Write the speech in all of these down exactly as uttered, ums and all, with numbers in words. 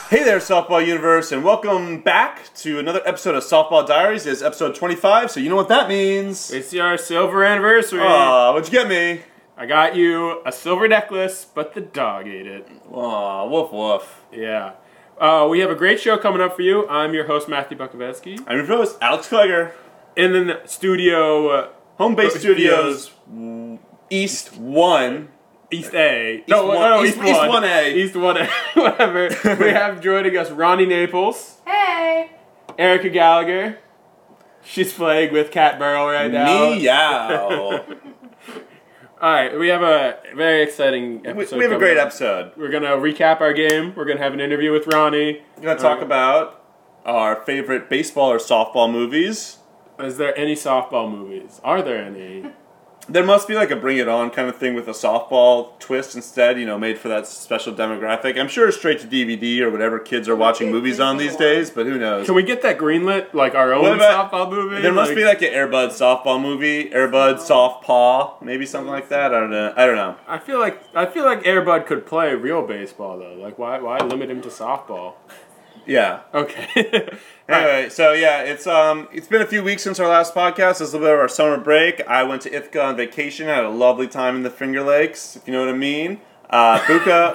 Hey there, Softball Universe, and welcome back to another episode of Softball Diaries. It's episode twenty-five, so you know what that means. It's our silver anniversary. Aw, what'd you get me? I got you a silver necklace, but the dog ate it. Aw, woof woof. Yeah. Uh, we have a great show coming up for you. I'm your host, Matthew Bukovetsky. I'm your host, Alex Klegger. In the studio... Uh, Home Base Studios, East one. East A. East no, one, no, no, East, East, East one. one A. East one A. Whatever. We have joining us Ronnie Naples. Hey! Erica Gallagher. She's playing with Cat Burrow right now. Meow. Alright, we have a very exciting we, episode. we have a great up. episode. We're going to recap our game. We're going to have an interview with Ronnie. We're going to talk Uh, about our favorite baseball or softball movies. Is there any softball movies? Are there any? There must be like a Bring It On kind of thing with a softball twist instead, you know, made for that special demographic. I'm sure it's straight to D V D or whatever kids are watching movies on these days, but who knows? Can we get that greenlit, like our What own about- softball movie? There must be like an Airbud softball movie, Airbud Soft Paw, maybe something like that. I don't know. I don't know. I feel like I feel like Airbud could play real baseball though. Like why why limit him to softball? Yeah. Okay. Anyway, so yeah, it's um, it's been a few weeks since our last podcast. This is a little bit of our summer break. I went to Ithaca on vacation. I had a lovely time in the Finger Lakes, if you know what I mean. Uh, Buka.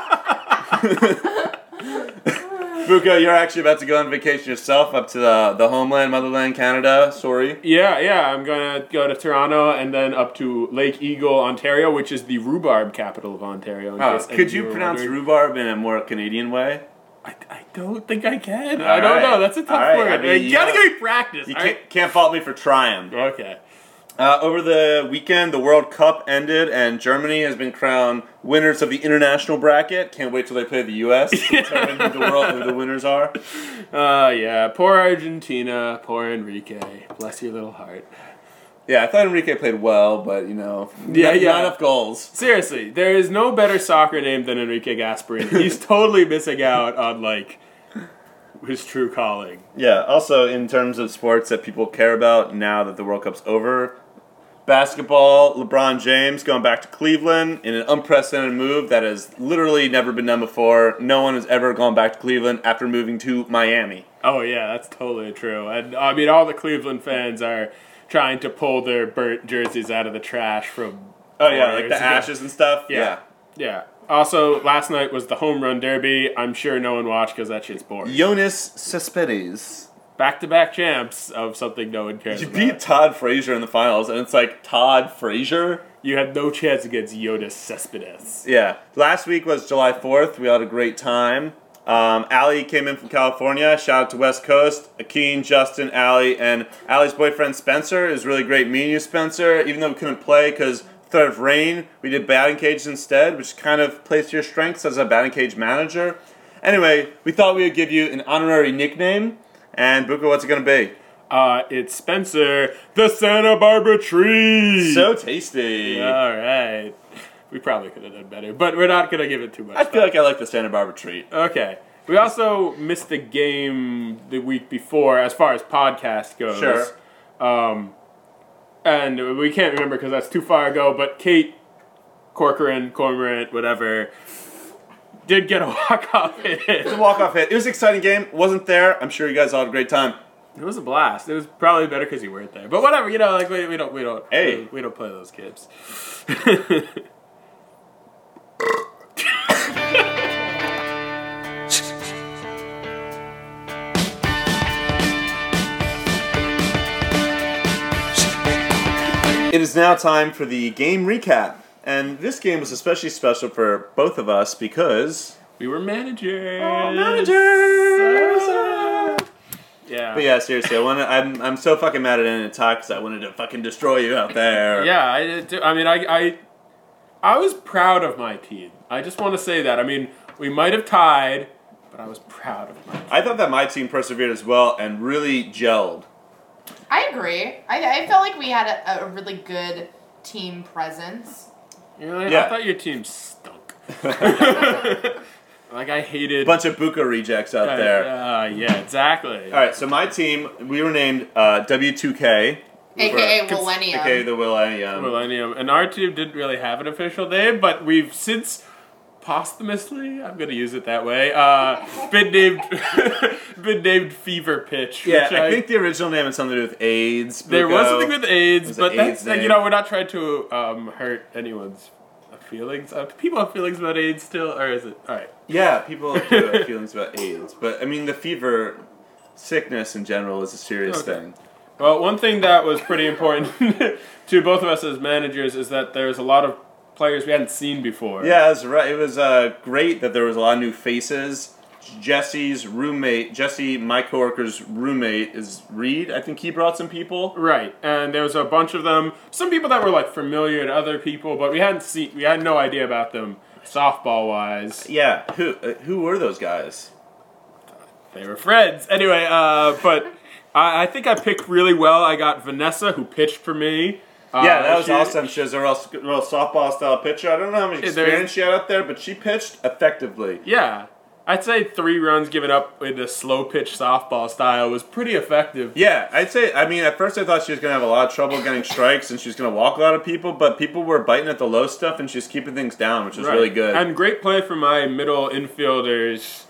Buka, you're actually about to go on vacation yourself up to the the homeland, motherland, Canada. Sorry. Yeah, yeah. I'm gonna go to Toronto and then up to Lake Eagle, Ontario, which is the rhubarb capital of Ontario. in Oh, case any could of you were pronounce wondering. rhubarb in a more Canadian way? I, I don't think I can. All I don't right. know. That's a tough All right, word. I mean, you gotta yeah. give me practice. You all can't, right? can't fault me for trying. Okay. Uh, over the weekend, the World Cup ended, and Germany has been crowned winners of the international bracket. Can't wait till they play the U S to determine who the world who the winners are. Uh, yeah. Poor Argentina. Poor Enrique. Bless your little heart. Yeah, I thought Enrique played well, but you know, Yeah, not, yeah. not enough goals. Seriously, there is no better soccer name than Enrique Gasparini. He's totally missing out on, like, his true calling. Yeah. Also, in terms of sports that people care about now that the World Cup's over, basketball, LeBron James going back to Cleveland in an unprecedented move that has literally never been done before. No one has ever gone back to Cleveland after moving to Miami. Oh, yeah, that's totally true. And, I mean, all the Cleveland fans are trying to pull their burnt jerseys out of the trash from... Oh yeah, four like years the ago. ashes and stuff. Yeah. Yeah. Also, last night was the home run derby. I'm sure no one watched because that shit's boring. Jonas Cespedes. Back-to-back champs of something no one cares You about. beat Todd Frazier in the finals, and it's like Todd Frazier. You had no chance against Jonas Cespedes. Yeah. Last week was July fourth. We had a great time. Um, Allie came in from California. Shout out to West Coast. Akeen, Justin, Allie, and Allie's boyfriend Spencer. It was really great meeting you, Spencer. Even though we couldn't play because instead of rain, we did batting cages instead, which kind of plays to your strengths as a batting cage manager. Anyway, we thought we would give you an honorary nickname. And Buka, what's it going to be? Uh, it's Spencer, the Santa Barbara tree. So tasty. All right. We probably could have done better, but we're not going to give it too much I feel thought. like I like the Santa Barbara treat. Okay. We also missed the game the week before as far as podcast goes. Sure. Um, and we can't remember because that's too far ago, but Kate Corcoran, Cormorant, whatever, did get a walk-off hit. It's a walk-off hit. It was an exciting game. Wasn't there. I'm sure you guys all had a great time. It was a blast. It was probably better because you weren't there. But whatever, you know, like we, we don't we don't Hey. we, we don't play those games. It is now time for the game recap. And this game was especially special for both of us because... We were managers. Oh, managers! Yeah. But yeah, seriously, I wanna, I'm I'm so fucking mad at N N Talk because I wanted to fucking destroy you out there. Yeah, I did too. I mean, I, I, I was proud of my team. I just want to say that. I mean, we might have tied, but I was proud of my team. I thought that my team persevered as well and really gelled. I agree. I, I felt like we had a, a really good team presence. You know, I, Yeah. I thought your team stunk. Like, I hated... Bunch of Buka rejects out uh, there. Uh, yeah, exactly. All right, so my team, we were named uh, W two K. A K A For- Millennium. A K A the Millennium. Millennium. And our team didn't really have an official name, but we've since posthumously, I'm gonna use it that way. Uh, been named, been named Fever Pitch. Yeah, which I, think the original name had something to do with AIDS. there Buko. was something with AIDS, It was but an that's AIDS like, you name. know, we're not trying to um, hurt anyone's feelings. Uh, people have feelings about AIDS still, or is it all right? Yeah, people do have feelings about AIDS, but I mean the fever, sickness in general is a serious Okay. thing. Well, one thing that was pretty important to both of us as managers is that there's a lot of players we hadn't seen before. Yeah, it was right. It was uh, great that there was a lot of new faces. Jesse's roommate, Jesse, my coworker's roommate, is Reed. I think he brought some people. Right, and there was a bunch of them. Some people that were like familiar to other people, but we hadn't seen. We had no idea about them softball wise. Yeah, who uh, who were those guys? They were friends anyway. Uh, but I, I think I picked really well. I got Vanessa, who pitched for me. Uh, Yeah, that was she- awesome. She was a real, real softball style pitcher. I don't know how much Yeah, there- experience she had up there, but she pitched effectively. Yeah, I'd say three runs given up in the slow pitch softball style was pretty effective. Yeah, I'd say. I mean, at first I thought she was gonna have a lot of trouble getting strikes, and she was gonna walk a lot of people. But people were biting at the low stuff, and she was keeping things down, which was Right. really good. And great play from my middle infielders.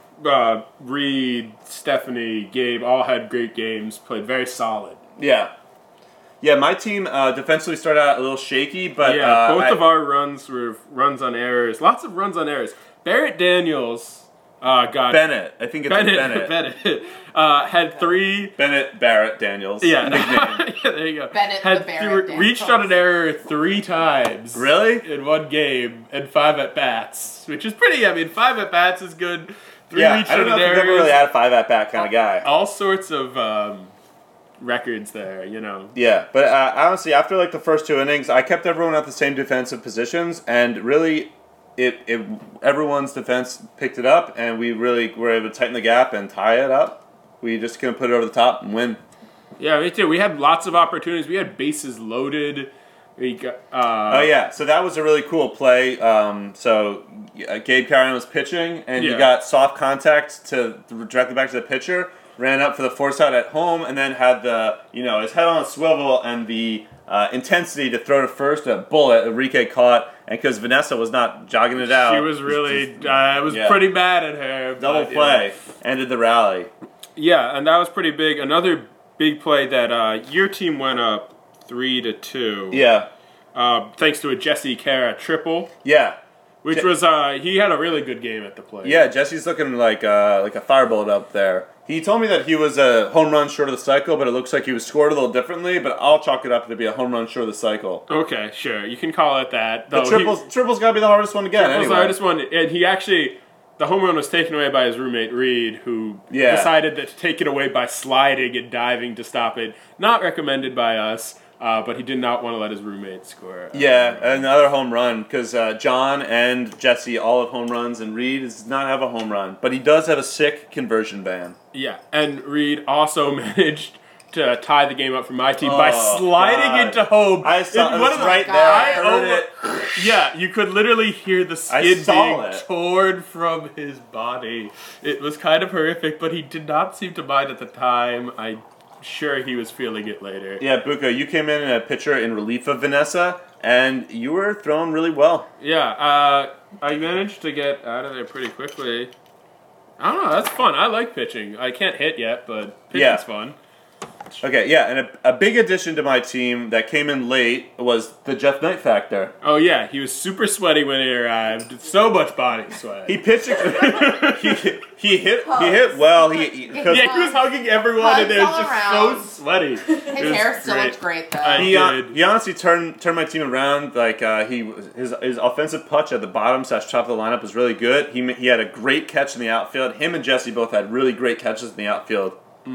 Uh, Reed, Stephanie, Gabe all had great games. Played very solid. yeah, yeah. My team uh, defensively started out a little shaky, but yeah, uh, both I- of our runs were runs on errors. Lots of runs on errors. Barrett Daniels uh, got Bennett. I think it's Bennett. Bennett. Bennett uh, had three. Bennett Barrett Daniels. Yeah, Nickname. yeah, there you go. Bennett had the Barrett three- reached on an error three times. Really? In one game and five at bats, which is pretty. I mean, five at bats is good. Three Yeah, reached I don't know on if an I've ever error. really had a five at bat kind of guy. All sorts of um, records there, you know. Yeah, but uh, honestly, after like the first two innings, I kept everyone at the same defensive positions, and really, it it everyone's defense picked it up, and we really were able to tighten the gap and tie it up. We just couldn't put it over the top and win. Yeah, me too. We had lots of opportunities. We had bases loaded. We got. Uh, Oh yeah, so that was a really cool play. Um, so uh, Gabe Carrion was pitching, and Yeah. you got soft contact to directly back to the pitcher. Ran up for the force out at home, and then had the you know his head on a swivel and the uh, intensity to throw to first. A bullet Enrique caught, and because Vanessa was not jogging it out, She was really. Uh, I was Yeah. pretty mad at her. double but, yeah. play ended the rally. Yeah, and that was pretty big. Another big play that uh, your team went up three to two. Yeah, Uh, thanks to a Jesse Cara triple, yeah, which Je- was uh, he had a really good game at the plate. yeah. Jesse's looking like uh, like a firebolt up there. He told me that he was a home run short of the cycle, but it looks like he was scored a little differently. But I'll chalk it up to be a home run short of the cycle. Okay, sure, you can call it that. The Though he- triples, triples got to be the hardest one to get. Triples Anyway. the hardest one, and he actually, the home run was taken away by his roommate Reed, who Yeah. decided that to take it away by sliding and diving to stop it. Not recommended by us, uh, but he did not want to let his roommate score. uh, Yeah, another home run because uh, John and Jesse all have home runs, and Reed does not have a home run, but he does have a sick conversion ban. Yeah, and Reed also managed to tie the game up for my team by Oh, sliding God. into home. I saw In it one was of the- right God. there. I I heard almo- it. Yeah, you could literally hear the I skin saw being it. torn from his body. It was kind of horrific, but he did not seem to mind at the time. I'm sure he was feeling it later. Yeah, Buka, you came in a pitcher in relief of Vanessa, and you were throwing really well. Yeah, uh, I managed to get out of there pretty quickly. I don't know, that's fun. I like pitching. I can't hit yet, but pitching's Yeah. fun. Okay, yeah, and a, a big addition to my team that came in late was the Jeff Knight factor. Oh yeah, he was super sweaty when he arrived. So much body sweat. He pitched. he, he hit. He hit well. He, he 'cause yeah, he was hugging everyone, and it was Hugs all just around. so sweaty. His It was hair still great. looked great though. I- He, uh, did. he honestly turned turned my team around. Like uh, he was- his his offensive punch at the bottom slash top of the lineup was really good. He ma- he had a great catch in the outfield. Him and Jesse both had really great catches in the outfield.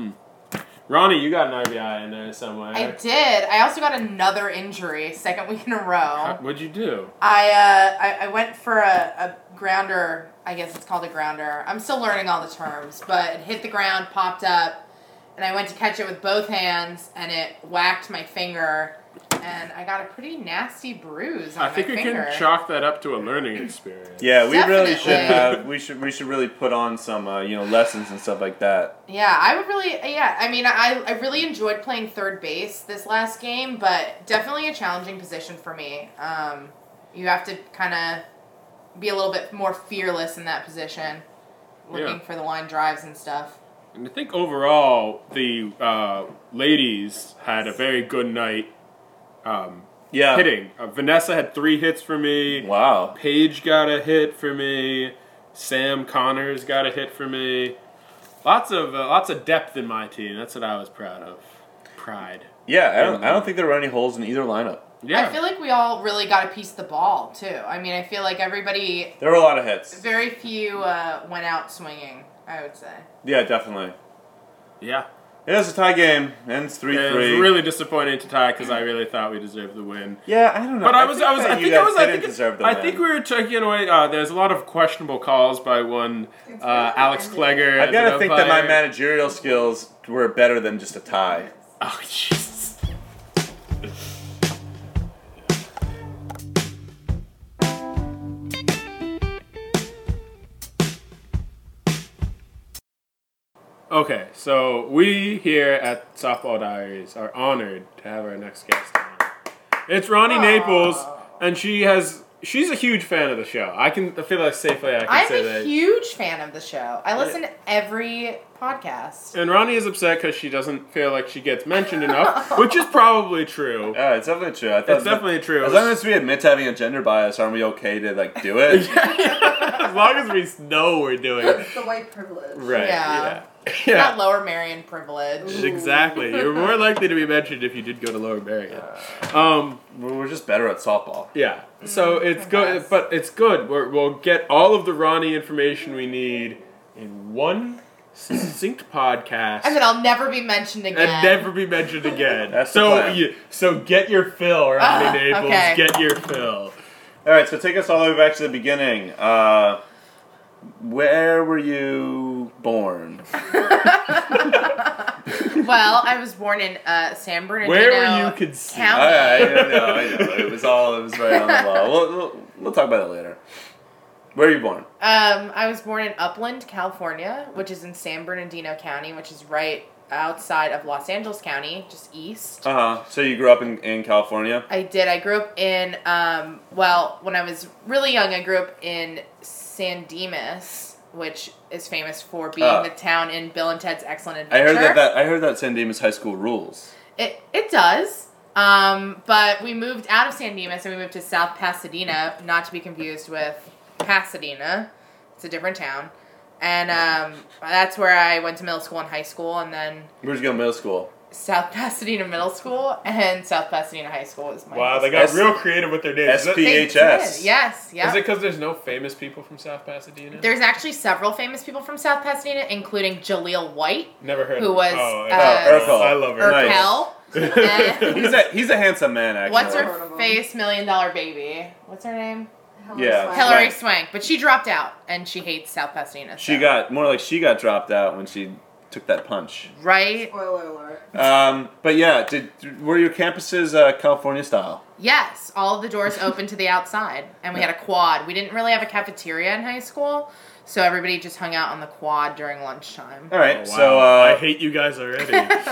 Ronnie, you got an R B I in there somewhere. I did. I also got another injury, second week in a row. What'd you do? I uh, I, I went for a, a grounder. I guess it's called a grounder. I'm still learning all the terms, but it hit the ground, popped up, and I went to catch it with both hands, and it whacked my finger, and I got a pretty nasty bruise on I think my we finger. can chalk that up to a learning experience. Yeah, we really should Definitely. have. We should we should really put on some uh, you know lessons and stuff like that. Yeah, I would really, yeah, I mean, I, I really enjoyed playing third base this last game, but definitely a challenging position for me. Um, you have to kind of be a little bit more fearless in that position, looking Yeah. for the line drives and stuff. And I think overall, the uh, ladies had a very good night um, Yeah. hitting. Uh, Vanessa had three hits for me. Wow. Paige got a hit for me. Sam Connors got a hit for me. Lots of uh, lots of depth in my team. That's what I was proud of. Pride. Yeah, I don't, I don't think there were any holes in either lineup. Yeah. I feel like we all really got a piece of the ball too. I mean, I feel like everybody, There were a lot of hits. very few uh, went out swinging, I would say. Yeah, definitely. yeah. It was a tie game. Ends three Yeah, it three. was really disappointing to tie because I really thought we deserved the win. Yeah, I don't know. But I was, I was, that I you think I guys was, I didn't think, deserve the I win. think we were taking away. Uh, there's a lot of questionable calls by one uh, Alex Klegger. I've got as to an think that my umpire. managerial skills were better than just a tie. Oh Jesus. Okay, so we here at Softball Diaries are honored to have our next guest on. It's Ronnie Naples, and she has she's a huge fan of the show. I can I feel like safely I can I'm say a that. huge fan of the show. I listen to every podcast. And Ronnie is upset because she doesn't feel like she gets mentioned enough, which is probably true. Yeah, it's definitely true. I thought It's definitely true. As long as we admit to having a gender bias, aren't we okay to like do it? As long as we know we're doing it. It's the white privilege. Right. Yeah. Yeah. Not Lower Marion privilege. Exactly. You're more likely to be mentioned if you did go to Lower Marion. Um, We're we're just better at softball. yeah. So it's good, Congrats. but it's good. We're, we'll get all of the Ronnie information we need in one succinct podcast. And then I'll never be mentioned again. and never be mentioned again. That's the so plan. you, so get your fill, Ronnie Ah, Naples. okay. Get your fill. All right, so take us all the way back to the beginning. Uh, where were you born? Well, I was born in uh, San Bernardino Where were you conceived? County. I, I know, I know. It was all. It was right on the wall. We'll, we'll, we'll talk about it later. Where are you born? Um, I was born in Upland, California, which is in San Bernardino County, which is right outside of Los Angeles County, just east. Uh huh. So you grew up in, in California. I did. I grew up in, um, well, when I was really young, I grew up in San Dimas, which is famous for being Oh. the town in Bill and Ted's Excellent I Adventure. heard that, that I heard that San Dimas High School rules. It it does. Um, but we moved out of San Dimas and we moved to South Pasadena, not to be confused with Pasadena. It's a different town. And um, that's where I went to middle school and high school, and then Where'd you go to middle school? South Pasadena Middle School and South Pasadena High School is my Wow, high they school. got S- real creative with their names. S P They H S. did, Yes, yeah. Is it because there's no famous people from South Pasadena? There's actually several famous people from South Pasadena, including Jaleel White, Never heard who of was, Oh, uh, I, Oh, Urkel. I love her. Nice. Urkel. and He's a he's a handsome man, actually. what's Heard her of him. face? Million Dollar Baby. What's her name? Hillary Yeah. Swank. Hillary Right. Swank. But she dropped out, and she hates South Pasadena. She so- got more like she got dropped out when she took that punch. right. Spoiler alert. Um, but yeah, did were your campuses uh, California style? Yes, all of the doors open to the outside, and we had a quad. We didn't really have a cafeteria in high school, so everybody just hung out on the quad during lunchtime. All right, Oh, wow. so uh, I hate you guys already.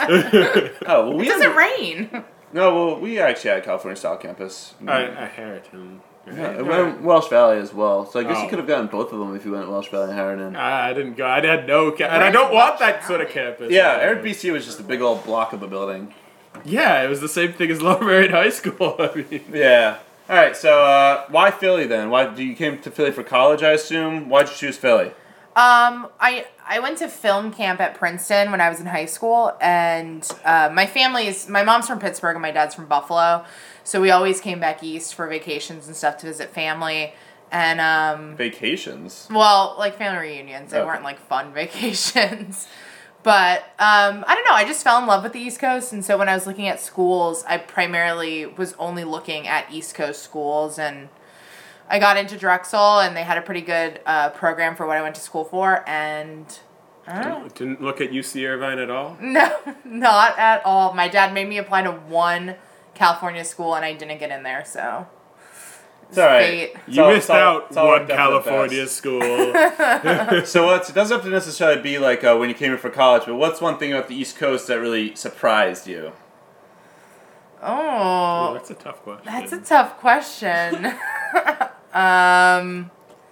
oh well, we It doesn't had- rain. No, well, we actually had a California style campus. I, I Harriton. Yeah, we went Welsh Valley as well. So I guess Oh. you could have gotten both of them if you went Welsh Valley and Harriton. I, I didn't go. I had no, ca- and I don't want that sort of campus. Yeah, Eric B C was just a big old block of a building. Yeah, it was the same thing as Lower Marion High School. I mean, Yeah. All right. So uh, why Philly then? Why do you came to Philly for college? I assume. Why'd you choose Philly? Um, I I went to film camp at Princeton when I was in high school, and uh, my family is my mom's from Pittsburgh and my dad's from Buffalo, so we always came back east for vacations and stuff to visit family, and um, Vacations. well, like family reunions. They Okay. weren't like fun vacations. But um, I don't know. I just fell in love with the East Coast, and so when I was looking at schools, I primarily was only looking at East Coast schools, and I got into Drexel, and they had a pretty good uh, program for what I went to school for, and I don't know. didn't look at U C Irvine at all. No, not at all. My dad made me apply to one California school, and I didn't get in there, so. It's all right. Fate. It's You all- missed it's all- out it's all one worked out for the California best. school. So what's, it doesn't have to necessarily be like uh, when you came in for college, but what's one thing about the East Coast that really surprised you? Oh, That's a tough question. that's a tough question. um,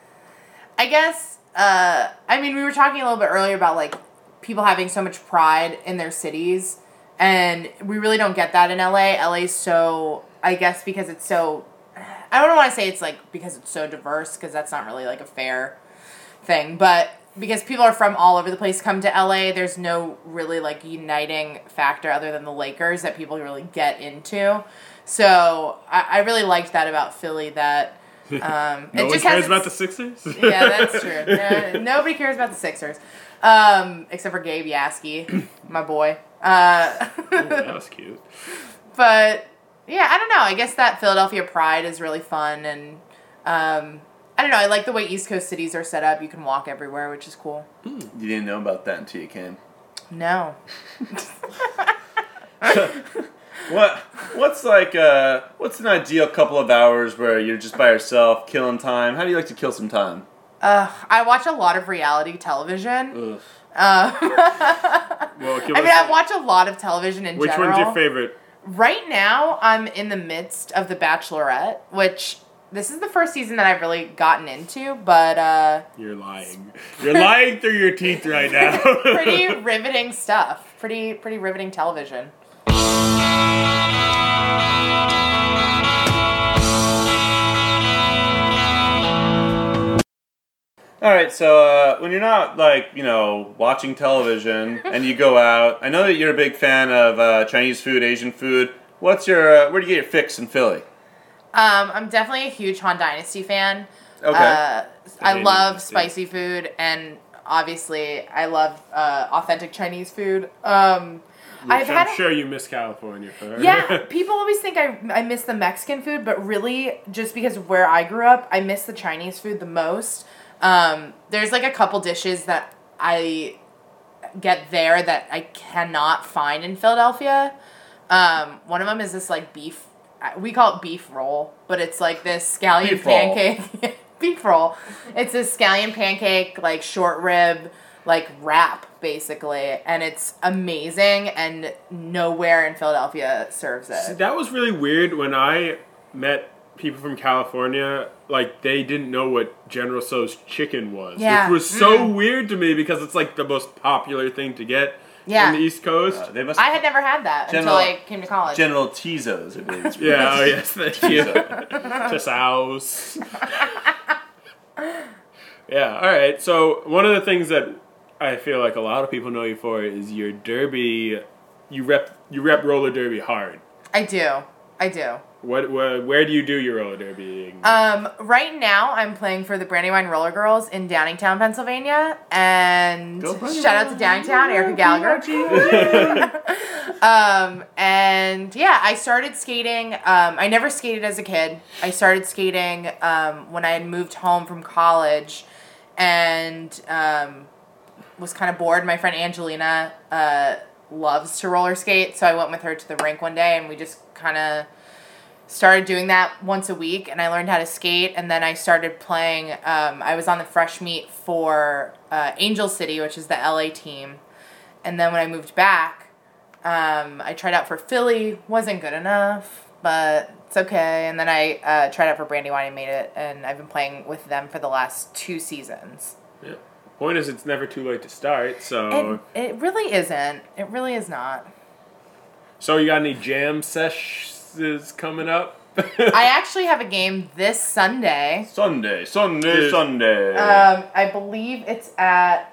I guess, uh, I mean, we were talking a little bit earlier about, like, people having so much pride in their cities, and we really don't get that in L A. L A's so, I guess because it's so, I don't want to say it's, like, because it's so diverse, because that's not really, like, a fair thing, but because people are from all over the place come to L A, there's no really, like, uniting factor other than the Lakers that people really get into. So, I, I really liked that about Philly, that um, no it one just cares has about the Sixers? Yeah, that's true. No, nobody cares about the Sixers. Um, except for Gabe Yaski, my boy. Uh, Ooh, that was cute. But, yeah, I don't know. I guess that Philadelphia pride is really fun. And, um, I don't know. I like the way East Coast cities are set up. You can walk everywhere, which is cool. You didn't know about that until you came. No. What? What's like? Uh, what's an ideal couple of hours where you're just by yourself, killing time? How do you like to kill some time? Uh, I watch a lot of reality television. Ugh. Um, Well, give I us mean, I a- watch a lot of television in Which general. one's your favorite? Right now, I'm in the midst of The Bachelorette, which this is the first season that I've really gotten into, but uh, You're lying. You're lying through your teeth right now. pretty riveting stuff. Pretty pretty riveting television. All right, so uh, when you're not like you know watching television and you go out, I know that you're a big fan of uh, Chinese food, Asian food. What's your uh, where do you get your fix in Philly? Um, I'm definitely a huge Han Dynasty fan. Okay. Uh, I Dynasty. love spicy food, and obviously, I love uh, authentic Chinese food. Um, I've Which had I'm a- sure you miss California for. Yeah, people always think I, I miss the Mexican food, but really, just because of where I grew up, I miss the Chinese food the most. Um, there's like a couple dishes that I get there that I cannot find in Philadelphia. Um, one of them is this like beef, we call it beef roll, but it's like this scallion Beef roll. pancake. Beef roll. It's a scallion pancake, like short rib, like wrap, basically. And it's amazing, and nowhere in Philadelphia serves See, it. that was really weird when I met people from California. Like, they didn't know what General Tso's chicken was. Yeah. Which was so Mm. weird to me because it's like the most popular thing to get Yeah. on the East Coast. Uh, they must I had never had that General- until I came to college. General Tizos, I believe. It's Yeah, oh yes, thank you. Tizo. Just house. Yeah, alright. So, one of the things that I feel like a lot of people know you for is your derby. You rep, you rep roller derby hard. I do. I do. What, where, where do you do your roller derbying? Um, right now, I'm playing for the Brandywine Roller Girls in Downingtown, Pennsylvania, and Go Brandywine. shout out to Downingtown, Erica Gallagher. um, and yeah, I started skating. Um, I never skated as a kid. I started skating um, when I had moved home from college, and um, was kind of bored. My friend Angelina uh, loves to roller skate, so I went with her to the rink one day, and we just kind of started doing that once a week, and I learned how to skate, and then I started playing. Um, I was on the fresh meet for uh, Angel City, which is the L A team, and then when I moved back, um, I tried out for Philly. Wasn't good enough, but it's okay. And then I uh, tried out for Brandywine and made it, and I've been playing with them for the last two seasons. Yeah. Point is, it's never too late to start. So, It, it really isn't. It really is not. so you got any jam sessions coming up? I actually have a game this Sunday. Sunday, Sunday, Dude. Sunday. Um, I believe it's at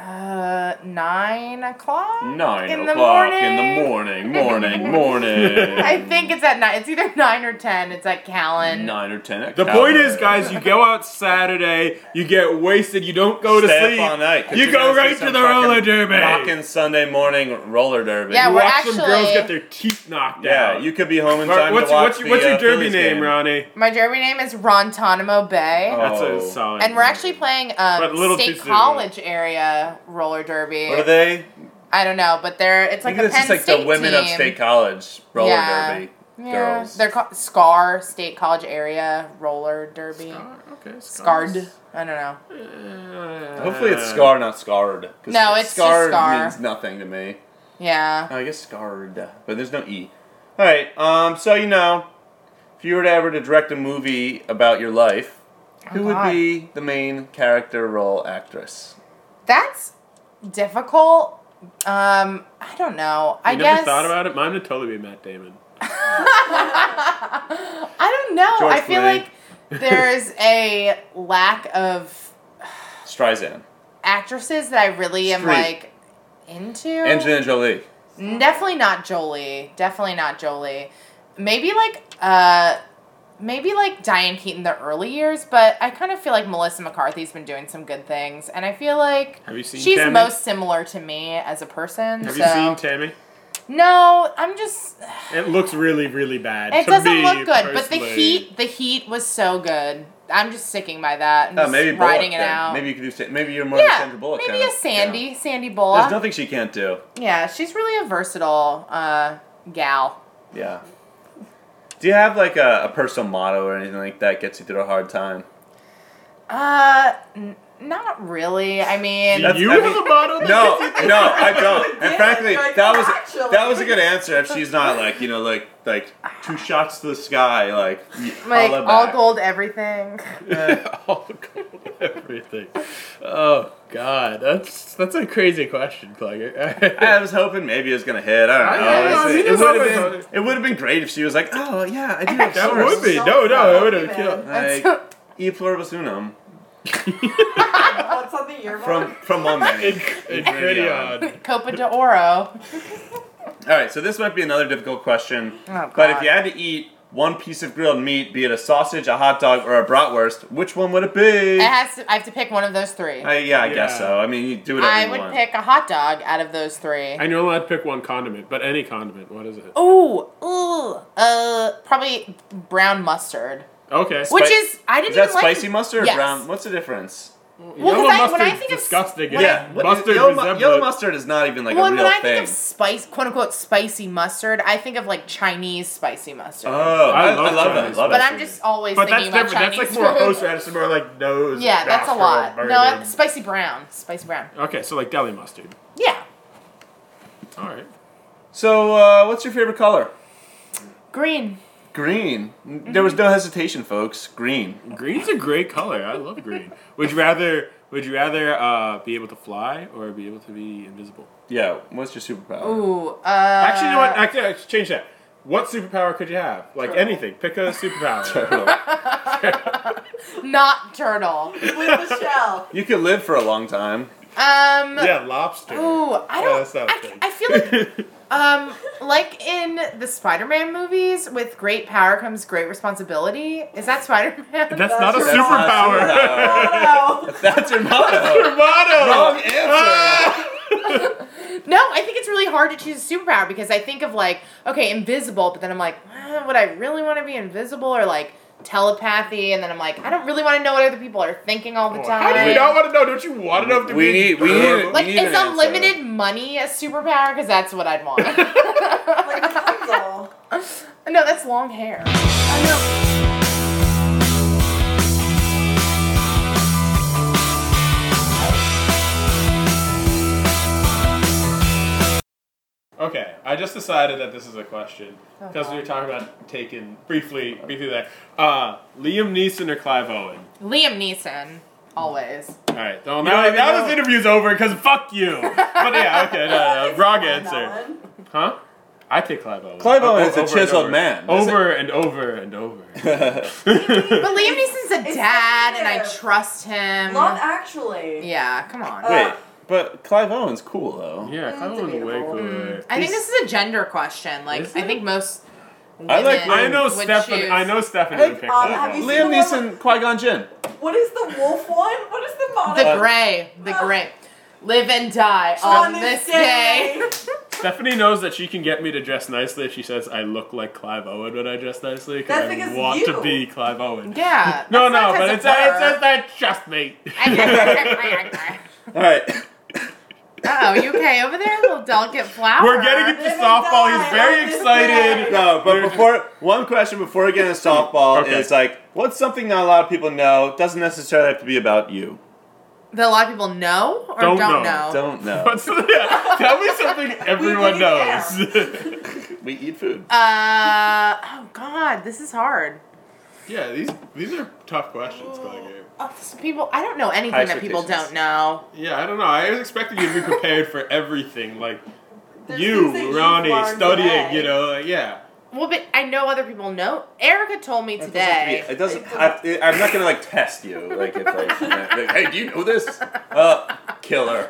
uh nine o'clock. Nine in the o'clock morning. in the morning, morning, morning. I think it's at nine. It's either nine or ten. It's at Callan. Nine or ten. At The Calvert. point is, guys, you go out Saturday, you get wasted, you don't go to Stay sleep. up all night. 'cause You you're go gonna see right to some the fucking roller derby. Rockin' Sunday morning roller derby. Yeah, You we're watch some girls actually- get their teeth knocked Yeah, out. you could be home in What- time what's, to watch what's, the, what's your uh, derby Phillies name, game. Ronnie? My derby name is Rontonamo Bay, Oh. That's a solid. and we're actually playing But a um little too State soon. College area roller derby. What are they? I don't know, but they're it's I like think the this Penn is like State the women team. of State College roller Yeah. derby Yeah, girls. they're called SCAR, State College Area Roller Derby. Scar- okay, Scarred. I don't know. Uh, Hopefully it's scar, not scarred. 'Cause No, it's just scarred scar. means nothing to me. Yeah. Oh, I guess scarred, but there's no e. All right. Um. So you know, if you were to ever to direct a movie about your life, Who Oh, would God. be the main character role actress? That's difficult. Um, I don't know. I You guess never thought about it? Mine would totally be Matt Damon. I don't know. George I feel Clooney. like there's a lack of Streisand. actresses that I really am Streep. like into. Angelina Jolie. Definitely not Jolie. Definitely not Jolie. Maybe like uh maybe like Diane Keaton the early years, but I kind of feel like Melissa McCarthy's been doing some good things, and I feel like Have you seen she's Tammy? most similar to me as a person. Have so. you seen Tammy? No, I'm just It looks really, really bad. it to doesn't me, look good, but the personally. heat the heat was so good. I'm just sticking by that. I'm Oh, just maybe Bullock, riding it then. out. Maybe you could do. Sa- Maybe you're more of a yeah, Sandra Bullock. maybe kind a of- Sandy, yeah. Sandy There's Bullock. nothing she can't do. Yeah, she's really a versatile uh, gal. Yeah. Do you have like a, a personal motto or anything like that gets you through a hard time? Uh, n- not really. I mean, Do That's- you I have mean- a bottle? No, no, I don't. And Yeah, frankly, you're like, that was actually. that was a good answer. If she's not like you know like like two shots to the sky, like like holla all back. gold everything. All gold, everything. Oh God, that's that's a crazy question, Plugger. I was hoping maybe it was gonna hit. I don't I know. know, It's- I mean, it it's would have always- been it would have been great if she was like, oh yeah, I do have that shorts. would be So no, no, it would have funny, killed. man. Like e pluribus unum What's on the yearbook? from from one man. Ingredion. Copa de Oro. All right, so this might be another difficult question. Oh, But if God. you had to eat one piece of grilled meat, be it a sausage, a hot dog, or a bratwurst, which one would it be? It has to, I have to pick one of those three. I, yeah, I guess Yeah. so. I mean, you do whatever I you would want. pick a hot dog out of those three. I know I'd pick one condiment, but any condiment. What is it? Ooh, ooh, uh, probably brown mustard. Okay. Which Spi- is, I didn't Is that even like- spicy mustard or Yes. brown? What's the difference? Well, 'cause Yellow I- when I mustard's think of- disgusting. when yeah, what- mustard yellow, mu- resemblance. yellow mustard is not even like well, a when real I thing. think of spice, quote unquote, spicy mustard, I think of like Chinese spicy mustard. oh, I, I I love love that. Chinese Love but it. I'm just always But that's thinking about different. Chinese That's like more food. horseradish, more like nose. Yeah, that's a nostril, lot. burning. No, it's spicy brown. Spicy brown. Okay, so like deli mustard. Yeah. All right. So, uh, what's your favorite color? Green. Green. There was no hesitation, folks. Green. Green's a great color. I love green. Would you rather? Would you rather uh, be able to fly or be able to be invisible? Yeah. What's your superpower? Ooh. Uh, Actually, you know what? Actually, actually, change that. What superpower could you have? Like Turtle. anything. Pick a superpower. Not turtle. With the shell. You could live for a long time. Um. yeah, lobster. Ooh, I Oh, don't. that's not a I, thing. I feel like, um, like in the Spider-Man movies, with great power comes great responsibility. Is that Spider-Man? That's, That's not a your superpower. Oh, That's your motto. Your motto. Wrong answer. No, I think it's really hard to choose a superpower because I think of like, okay, invisible, but then I'm like, eh, would I really want to be invisible or like telepathy? And then I'm like, I don't really want to know what other people are thinking all the time. How do you not want to know? Don't you want to know if to We be need- we need- invisible? Like, need is an answer. unlimited money a superpower? Because that's what I'd want. like Rapunzel. No, that's long hair. I know. Okay, I just decided that this is a question Oh, because we were God. talking about taking briefly, briefly there. Uh, Liam Neeson or Clive Owen? Liam Neeson, always. All right, well, don't now, even now know. this interview's over because fuck you. But yeah, okay, no, no, wrong Clive answer. Owen. Huh? I take Clive Owen. Clive O- Owen o- is a over and chiseled over. man. That's Over and over and over. But Liam Neeson's a It's dad, and I sensitive. trust him. Love Actually. Yeah, come on. Uh, Wait, but Clive Owen's cool though. Yeah, Clive Owen's way Debatable. cooler. I think this is a gender question. Like, Is I it? think most I like women I know would Stephanie. choose- I know Stephanie Hey, would pick um, Clive have Owen. you Liam Neeson, Qui Gon Jinn. What is the wolf one? What is the motto? The gray, the gray. Live and die on, this day. Stephanie knows that she can get me to dress nicely if she says I look like Clive Owen when I dress nicely because That's I because want you. to be Clive Owen. Yeah. No, that's no, not but 'cause it's of it's her. just that just me. All right. Uh-oh, you okay over there? Little delicate flower. We're getting into Live and softball. die He's very on this excited. day. No, but before one question before we get into softball Okay. is like, what's something not a lot of people know? Doesn't necessarily have to be about you. That a lot of people know or Don't don't, know. know. Don't know. What's yeah, tell me something everyone didn't knows. We eat food. Uh oh God, this is hard. Yeah, these these are tough questions, Gallagher. Oh, some people, I don't know anything High that people expectations. don't know. Yeah, I don't know. I was expecting you to be prepared for everything. Like, There's you, things that you've Ronnie, learned studying, today. you know, like, yeah. Well, but I know other people know. Erica told me It doesn't have to today. be- It doesn't have to, I'm not gonna like test you. Like if like, like hey, do you know this? Uh, killer.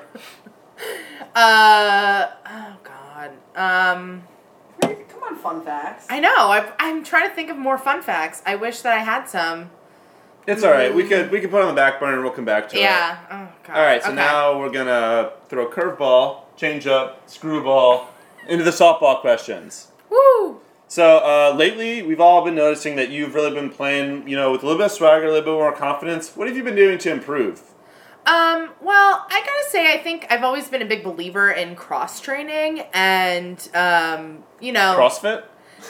Uh, oh God. Um, Come on, fun facts. I know. I, I'm trying to think of more fun facts. I wish that I had some. It's all right. We could we could put it on the back burner and we'll come back to it. Yeah. Oh God. All right. So Okay. now we're gonna throw a curveball, change up, screwball into the softball questions. Woo. So uh, lately, we've all been noticing that you've really been playing, you know, with a little bit of swagger, a little bit more confidence. What have you been doing to improve? Um, well, I gotta say, I think I've always been a big believer in cross training and, um, you know. CrossFit?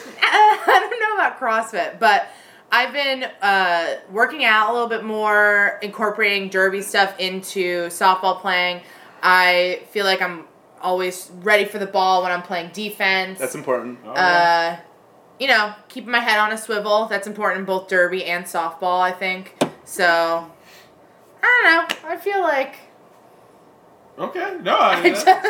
I don't know about CrossFit, but I've been uh, working out a little bit more, incorporating derby stuff into softball playing. I feel like I'm always ready for the ball when I'm playing defense. That's important. Oh, Uh, you know, keeping my head on a swivel. That's important in both derby and softball, I think. So, I don't know. I feel like. okay. No, I,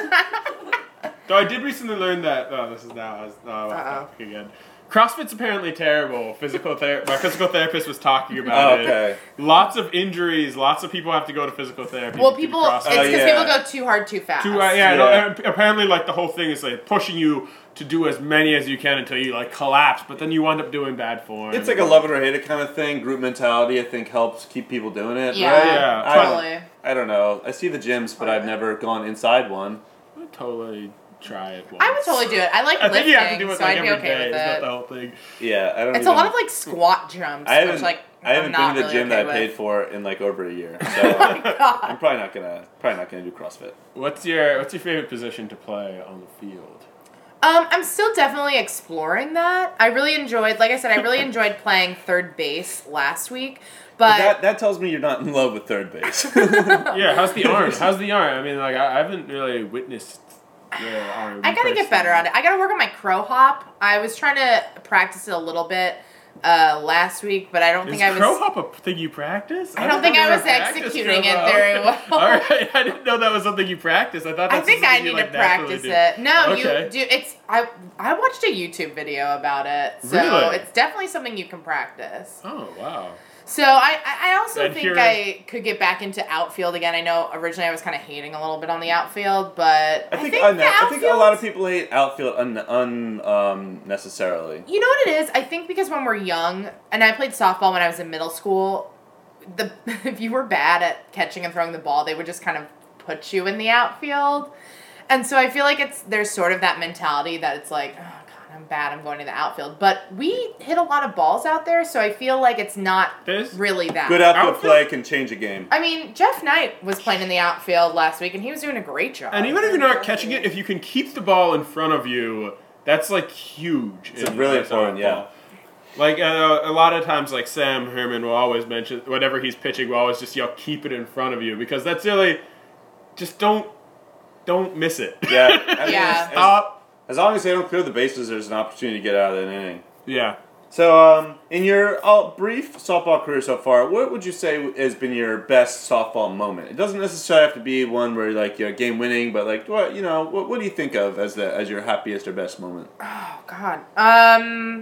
that, so I did recently learn that. Oh, this is now. I was, oh, off Uh-oh. topic again. CrossFit's apparently terrible. Physical ther- my physical therapist was talking about Oh, it. okay. Lots of injuries. Lots of people have to go to physical therapy. Well, to do people. It's CrossFit. because Oh, yeah. people go too hard too fast. Too, uh, yeah, Yeah. no, and apparently, like the whole thing is like pushing you to do as many as you can until you like collapse, but then you wind up doing bad form. It's like a love it or hate it kind of thing. Group mentality, I think, helps keep people doing it. Yeah, right? Yeah, I, totally. I don't know. I see the gyms, but I've never gone inside one. I would totally try it. Once. I would totally do it. I like I think lifting, you have to do it so like I'd be every okay day. with Is that it. the whole thing? Yeah, I don't. It's even, a lot of like squat jumps, I haven't. which like I haven't I'm been not to the really gym okay that I with. paid for in like over a year, so Oh my God. I'm probably not gonna probably not gonna do CrossFit. What's your What's your favorite position to play on the field? Um, I'm still definitely exploring that. I really enjoyed, like I said, I really enjoyed playing third base last week, but, But that that tells me you're not in love with third base. Yeah, how's the arm? How's the arm? I mean, like I, I haven't really witnessed the arm. I gotta get better at it. I gotta work on my crow hop. I was trying to practice it a little bit uh, last week, but I don't Is think I was. crow hop a thing you practice? I don't think I was executing it very well. All right, I didn't know that was something you practiced. I thought I that's think something I you, need like, to naturally practice do. it. No, Okay. you do. It's I. I watched a YouTube video about it, so Really? it's definitely something you can practice. Oh wow. So I, I I also And think here- I could get back into outfield again. I know originally I was kind of hating a little bit on the outfield, but I think, I think, un- the I think a lot of outfield's- people hate outfield un, un um, necessarily. You know what it is? I think because when we're young, and I played softball when I was in middle school, the if you were bad at catching and throwing the ball, they would just kind of put you in the outfield. And so I feel like it's there's sort of that mentality that it's like, oh God, I'm bad, I'm going to the outfield. But we hit a lot of balls out there, so I feel like it's not There's- really that. Good outfield, Outfield- play can change a game. I mean, Jeff Knight was playing in the outfield last week, and he was doing a great job. And even if you're not catching it, if you can keep the ball in front of you, that's like huge. It's in really softball. important, yeah. Like uh, a lot of times, like Sam Herman will always mention, whenever he's pitching, will always just yell, "Keep it in front of you," because that's really just don't don't miss it. Yeah. I mean, Yeah. As, Stop. as long as they don't clear the bases, there's an opportunity to get out of that inning. Yeah. So, um, in your uh, brief softball career so far, what would you say has been your best softball moment? It doesn't necessarily have to be one where like you're game winning, but like what you know, what, what do you think of as the as your happiest or best moment? Oh God. Um,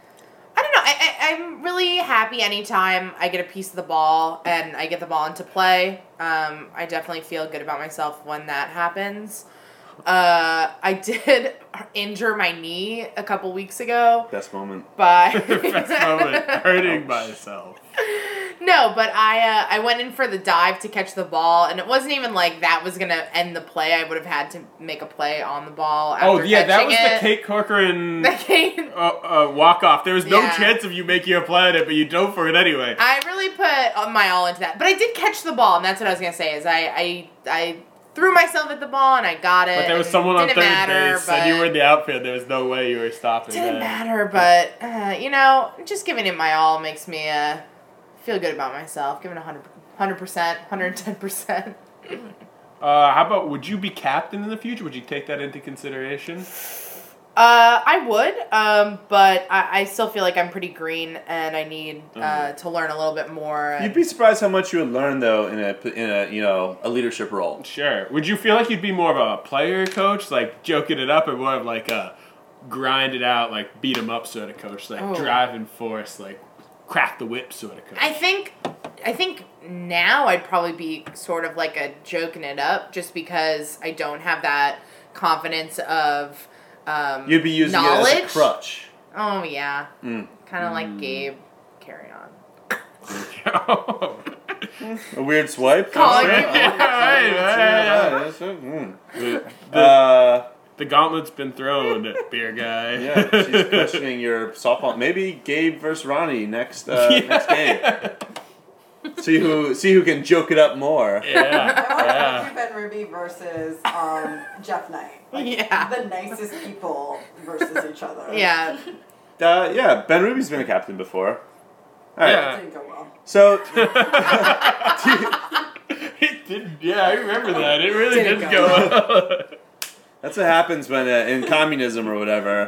I don't know. I, I I'm really happy anytime I get a piece of the ball and I get the ball into play. Um, I definitely feel good about myself when that happens. Uh, I did injure my knee a couple weeks ago Best moment. by Best moment, hurting myself. No, but I uh, I went in for the dive to catch the ball, and it wasn't even like that was gonna end the play. I would have had to make a play on the ball. After Oh yeah, that catching was it. the Kate Corcoran The Kate- uh, uh, walk off. There was no Yeah. chance of you making a play at it, but you dove for it anyway. I really put my all into that, but I did catch the ball, and that's what I was gonna say. Is I I, I threw myself at the ball and I got it. But there was and someone on didn't third matter, base, and you but- were in the outfield. There was no way you were stopping. Didn't that. matter, but uh, you know, just giving it my all makes me uh, feel good about myself. Giving a hundred, hundred percent, hundred ten percent. Uh, how about would you be captain in the future? Would you take that into consideration? Uh, I would, um, but I, I still feel like I'm pretty green, and I need uh, Mhm. to learn a little bit more. You'd be surprised how much you would learn though in a in a you know a leadership role. Sure. Would you feel like you'd be more of a player coach, like joking it up, or more of like a grind it out, like beat 'em up sort of coach, like Oh. driving force, like crack the whip sort of coach? I think, I think now I'd probably be sort of like a joking it up, just because I don't have that confidence of um, You'd be using knowledge. it as a crutch. Oh yeah, Mm. kind of Mm. like Gabe. Carry on. A weird swipe. Calling That's you- right. Right, right, That's it. Mm. the, the, Uh, the gauntlet's been thrown, beer guy. yeah, she's questioning your softball. Maybe Gabe versus Ronnie next uh, Yeah. next game. See who see who can joke it up more. Yeah, I want yeah. to do Ben Ruby versus um, Jeff Knight. Like, Yeah. The nicest people versus each other. Yeah. Uh, yeah, Ben Ruby's been a captain before. All right. Yeah. It didn't go well. So, It did, yeah, I remember that. It really Didn't didn't go go well. that's what happens when uh, in communism or whatever.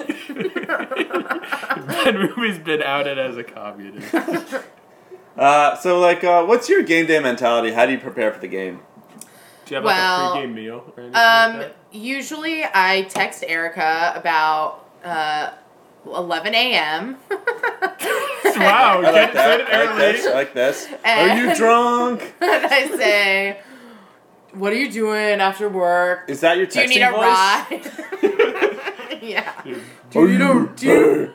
Ben Ruby's been outed as a communist. Uh, so like, uh, what's your game day mentality? How do you prepare for the game? Do you have Well, like a pregame meal or anything Um, like that? usually I text Erica about uh, eleven a.m. Wow, I like get that. it I like early. this. I like this. Are you And- drunk? And I say, "What are you doing after work? Is that your Do you texting need a voice? ride?" Yeah. Do you need a do you-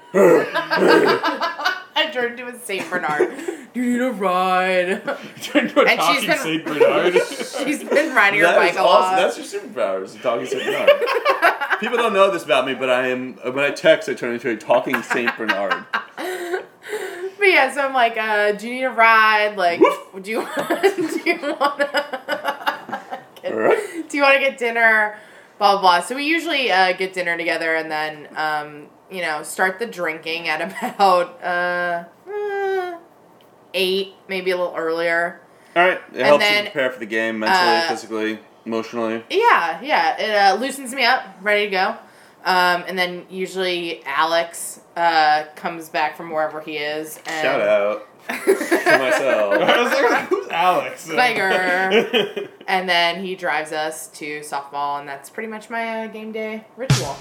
I turned to a Saint Bernard. Do you need a ride? Turn to a And she's talking been- Saint Bernard. She's been riding her That bike is a awesome. lot. That's your superpowers. Talking Saint Bernard. People don't know this about me, but I am. When I text, I turn into a talking Saint Bernard. But yeah, so I'm like, uh, do you need a ride? Like, do you do you want to Alright. do you want to get dinner? Blah blah blah. So we usually uh, get dinner together and then um, you know start the drinking at about uh, uh, eight, maybe a little earlier. All right. It And helps then, you prepare for the game mentally, uh, physically, emotionally. Yeah, yeah. It uh, loosens me up, ready to go. Um, and then usually Alex uh, comes back from wherever he is. And Shout out to myself. I was like, who's Alex? Beggar. And then he drives us to softball, and that's pretty much my uh, game day ritual.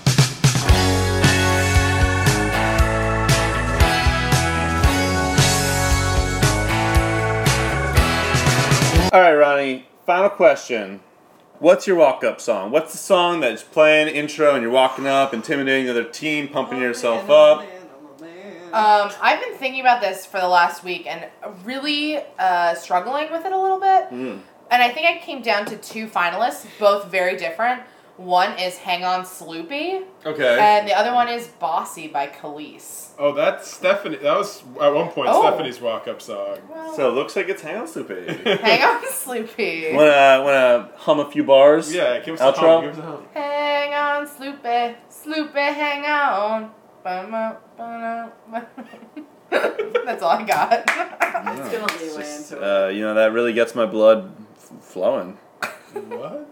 All right, Ronnie. Final question. What's your walk-up song? What's the song that's playing intro and you're walking up, intimidating the other team, pumping yourself up? Um, I've been thinking about this for the last week and really uh, struggling with it a little bit. Mm. And I think I came down to two finalists, both very different. One is Hang On Sloopy, Okay. and the other one is Bossy by Khalees. Oh, that's Stephanie. That was at one point Oh. Stephanie's walk-up song. Well, So it looks like it's Hang On Sloopy. Hang On Sloopy. wanna wanna hum a few bars? Yeah, give us Outro? a hum. Give us a hum. Hang on, Sloopy, Sloopy, hang on. Ba-ma, ba-na, ba- That's all I got. It's gonna It's lead way just, into it. uh, you know that really gets my blood f- flowing. What?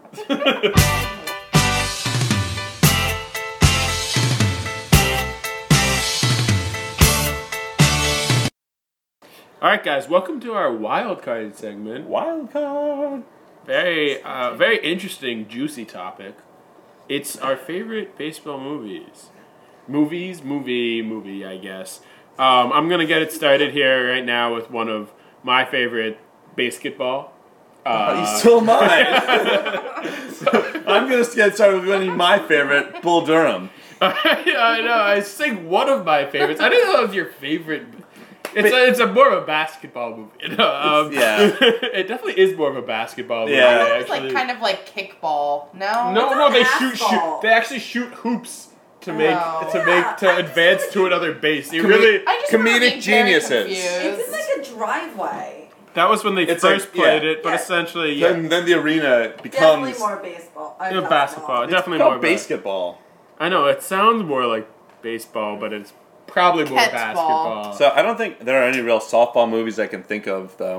All right, guys. Welcome to our wild card segment. Wild card. Very, uh, very interesting, juicy topic. It's our favorite baseball movies. Movies, movie, movie, I guess. Um, I'm gonna get it started here right now with one of my favorite basketball. Oh, you Uh, stole mine. I'm gonna get started with one of my favorite, Bull Durham. I know. I was saying one of my favorites. I didn't know it was your favorite. It's a, it's a more of a basketball movie. You know, um, Yeah. it definitely is more of a basketball movie. Yeah. It's like actually. kind of like kickball. No? No, It's no, a they shoot, shoot. basketball. They actually shoot hoops to make Oh. to Yeah, make to I just advance wanna to be- another base. You Comedi- really. I just remember Comedic being very geniuses. confused. It's in like a driveway. That was when they It's first like- played yeah. it, but Yeah. essentially, yeah, Then, then the arena Definitely becomes more baseball. Uh, Yeah, basketball. it's Definitely called more bas- basketball. I know it sounds more like baseball, but it's probably more Catch basketball. ball. So I don't think there are any real softball movies I can think of, though.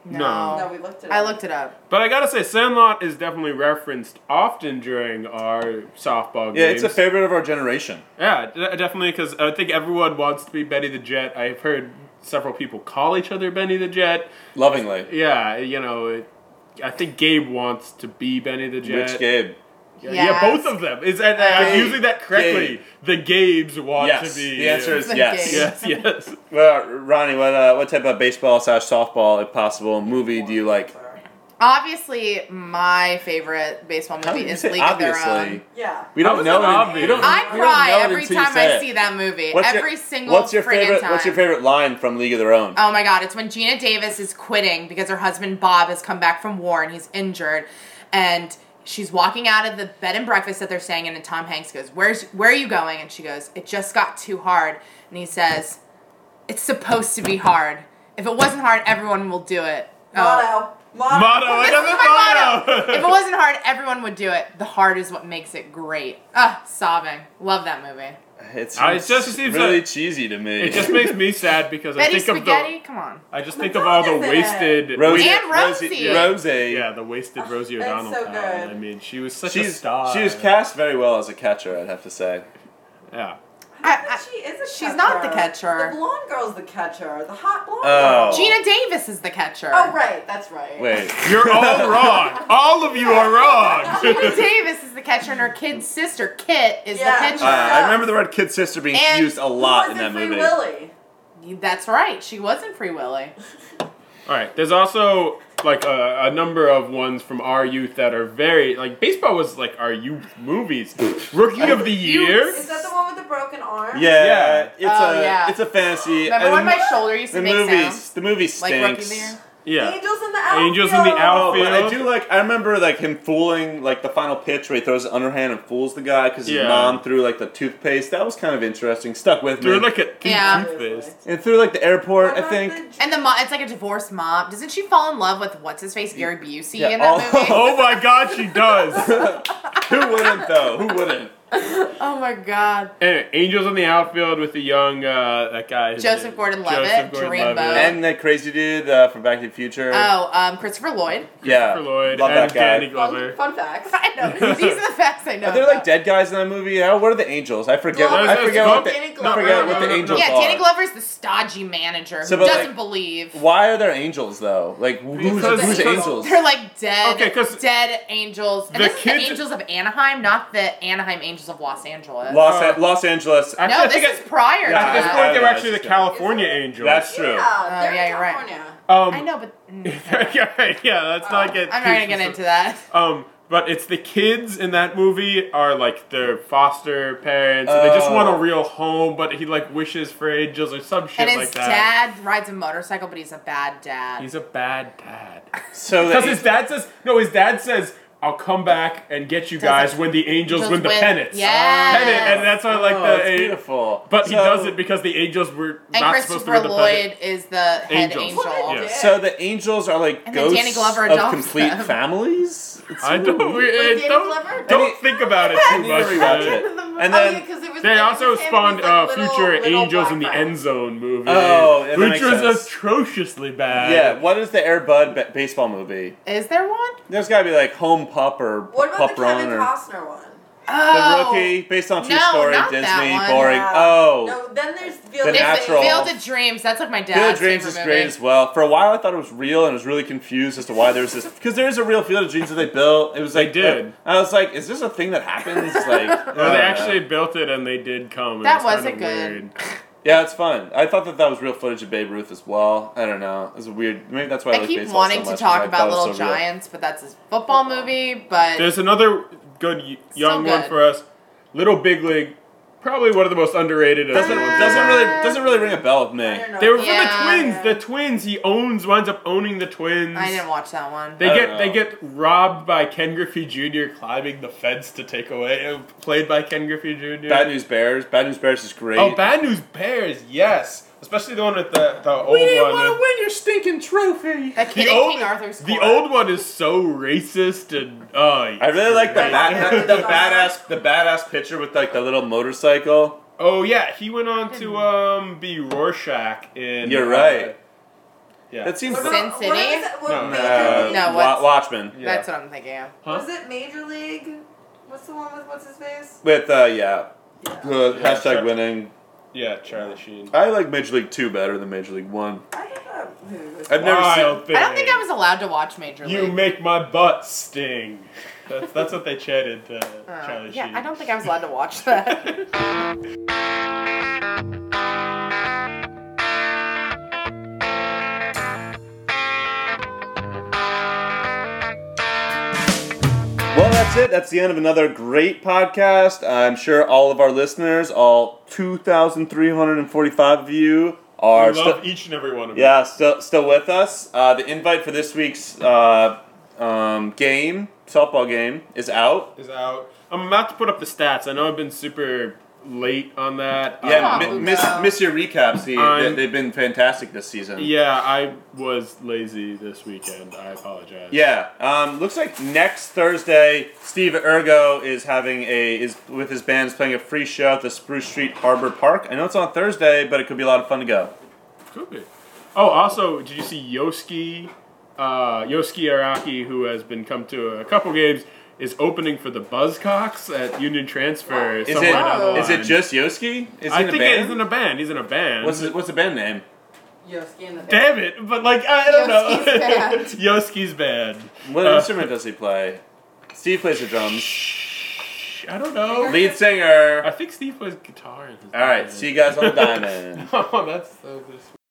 No. No, we looked it up. I looked it up. But I gotta say, Sandlot is definitely referenced often during our softball games. Yeah, it's a favorite of our generation. Yeah, d- definitely, because I think everyone wants to be Benny the Jet. I've heard several people call each other Benny the Jet. Lovingly. Yeah, you know, it, I think Gabe wants to be Benny the Jet. Which Gabe? Yeah, Yes. yeah, both of them. Is and I'm Gabe. using that correctly. Gabe. The Gabes want Yes. to be. The answer is The yes. Gabe. yes, yes. Well, Ronnie, what uh, what type of baseball slash softball, if possible, movie do you like? Obviously, my favorite baseball How movie did you is say League of Their obviously? Own. Yeah. We How don't is know. that it- obvious? we don't- I we don't cry know it every until you time say I it. see that movie. What's your- every single What's your friggin' favorite? time. What's your favorite line from League of Their Own? Oh my god, it's when Gina Davis is quitting because her husband Bob has come back from war and he's injured, and she's walking out of the bed and breakfast that they're staying in, and Tom Hanks goes, "Where's where are you going?" And she goes, "It just got too hard." And he says, "It's supposed to be hard. If it wasn't hard, everyone will do it." Oh. Motto. Motto. Motto. I This got is the my motto. motto. If it wasn't hard, everyone would do it. The hard is what makes it great. Ah, sobbing. Love that movie. It's, Uh, it it's just seems really like- cheesy to me. It just makes me sad because I Betty think of Spaghetti, the. come on. I just think of all the Madonna's in it. wasted. Rosie, And Rosie. Rosie. Yeah, the wasted Rosie That's O'Donnell so talent. good. I mean, she was such a She's star. she was cast very well as a catcher, I'd have to say. Yeah. I, I, She is a she's not the catcher. The blonde girl's the catcher. The hot blonde Oh. girl. Gina Davis is the catcher. Oh, right. That's right. Wait. You're all wrong. All of you are wrong. Gina Davis is the catcher, and her kid's sister, Kit, is Yeah. the pitcher. Uh, I remember the word kid sister being And used a Who lot was in that Free movie. Willy? That's right. She wasn't Free Willy. All right. There's also like a, a number of ones from our youth that are very like baseball was like our youth movies. Rookie of the Year. Is that the one with the broken arm? Yeah, Yeah. it's Oh, a yeah. it's a fantasy. Remember and when my shoulder used to the make movie sounds? the movie Like Rookie of stinks. the Year? Yeah. Angels in the outfield. Angels in the Oh, outfield. but I do like. I remember like him fooling like the final pitch where he throws the underhand and fools the guy because his Yeah. mom threw like the toothpaste. That was kind of interesting. Stuck with They're me. like a Yeah. toothpaste. and through like the airport, What I about think. the- And the mo- it's like a divorced mom. Doesn't she fall in love with what's his face, Gary Busey, Yeah, in that oh. movie? Oh my God, she does. Who wouldn't though? Who wouldn't? Oh my god. Anyway, Angels in the outfield with the young uh, that guy. his Joseph name- Gordon-Levitt, Joseph Gordon-Levitt. Dreamboat. And that crazy dude uh, from Back to the Future. Oh, um, Christopher Lloyd. yeah, Christopher Lloyd love and that guy. Danny Fun, Glover. fun facts. I know. These are the facts I know. Are there like about. dead guys in that movie? How, what are the angels? I forget. Glover. I There's- forget there's what the, Danny I Glover. forget what the No, no, no, angels Yeah, are. Danny Glover's the stodgy manager So, who but, doesn't like, believe. Why are there angels though? Like who's, Because- who's because- angels? They're like dead, Okay, 'cause dead angels. And the this is kids- the Angels of Anaheim, not the Anaheim Angels of Los Angeles. Los, Uh, Los Angeles. Actually, no, I this think is prior Yeah, to At this I- that. point, they were I- actually the that's California Angels. That's true. Yeah, they're yeah, in you're right. California. Um, I know, but mm, yeah, right, yeah, let's not get. I'm too not gonna get specific. into that. Um, but it's the kids in that movie are like their foster parents, and they just Oh. want a real home. But he like wishes for angels or some shit And his like that. dad rides a motorcycle, but he's a bad dad. He's a bad dad. So Because the, his dad says no. His dad says, "I'll come back and get you guys Doesn't- when the Angels Angels win the win- pennants." Yes. Pennant, and that's why like oh, the. it's beautiful. But he So- does it because the Angels were and not supposed to Christopher win the pennant. Lloyd is the head Angels. angel. What a Yeah. dick. So the angels are like And then ghosts Danny Glover of adopts complete them. families. It's I don't. weird. we- Danny don't Glover? don't Any- think about it I too need much. to rewatch man. it. And Oh, then yeah, 'cause it was- They it also was him, spawned he was like uh, little- future little Angels in the black End friend. Zone movie, Oh, yeah, that which makes was sense. atrociously bad. yeah, what is the Air Bud ba- baseball movie? Is there one? There's got to be like Home Pup or What about Pup the Run Kevin or Costner one? The Oh. Rookie, based on true No, story, not Disney, that one. boring. Yeah. Oh, No, then there's The Field It's Natural. Field of Dreams. That's like my dad's Field of Dreams favorite is movie. great as well. For a while, I thought it was real and was really confused as to why there's this. Because there is a real Field of Dreams that they built. It was They like did. I was like, is this a thing that happens? Like, No, uh, they actually built it and they did come. It That was wasn't kinda good. weird. Yeah, it's fun. I thought that that was real footage of Babe Ruth as well. I don't know. It was a weird. Maybe that's why I, I like keep baseball wanting so much, to talk 'cause I about thought it was Little so real. Giants, but that's his football movie. But There's another good y- young So one good. for us. Little Big League, probably one of the most underrated. of Doesn't the ones. doesn't really doesn't really ring a bell with me. I don't know. They were from Yeah. the Twins. The Twins. He owns, winds up owning the Twins. I didn't watch that one. They I get don't they know. get robbed by Ken Griffey Junior climbing the fence to take away. uh, Played by Ken Griffey Junior Bad News Bears. Bad News Bears is great. Oh, Bad News Bears. Yes, especially the one with the the old We didn't one. want to win your stinking trophy. That kid The in old- King Arthur's The Court. old one is so racist and oh. I really like the great. bad, the badass the badass pitcher with like the little motorcycle. Oh yeah, he went on to um be Rorschach in. You're uh, right. Yeah. That seems. What Sin about- City? What is it? What, No. Major Uh, League? No, Wa- what's- Watchmen. Yeah. That's what I'm thinking of. Huh? Was it Major League? What's the one with what's his face? With uh, yeah, Yeah. uh, Yeah, hashtag sure. winning. Yeah, Charlie Sheen. I like Major League Two better than Major League One. I thought that movie was. I've never seen. Wild thing. I don't think I was allowed to watch Major You League. make my butt sting. That's that's what they chanted to Uh, Charlie yeah, Sheen. I don't think I was allowed to watch that. Well, that's it. That's the end of another great podcast. I'm sure all of our listeners, all two thousand three hundred forty-five of you, are I love still, each and every one of you. yeah, still still with us. Uh, the invite for this week's uh, um, game, softball game, is out. Is out. I'm about to put up the stats. I know I've been super late on that. Yeah, Oh, mi- miss, no. miss your recaps. The, I'm- they've been fantastic this season. Yeah, I was lazy this weekend. I apologize. Yeah, um, looks like next Thursday, Steve Ergo is having a is with his band is playing a free show at the Spruce Street Harbor Park. I know it's on Thursday, but it could be a lot of fun to go. Could be. Oh, also, did you see Yoski? Uh, Yoski Araki, who has been come to a couple games, is opening for the Buzzcocks at Union Transfer. Is somewhere it down the is it line. just Yoski? Is he I in a think band? he's in a band. He's in a band. What's the, what's the band name? Yoski and the Damn it! But like I don't know. Yoski's band. Yoski's band. What Uh, instrument does he play? Steve plays the drums. I don't know. Lead singer. I think Steve plays guitar in his All right, band. see you guys on the diamond. Oh, that's so.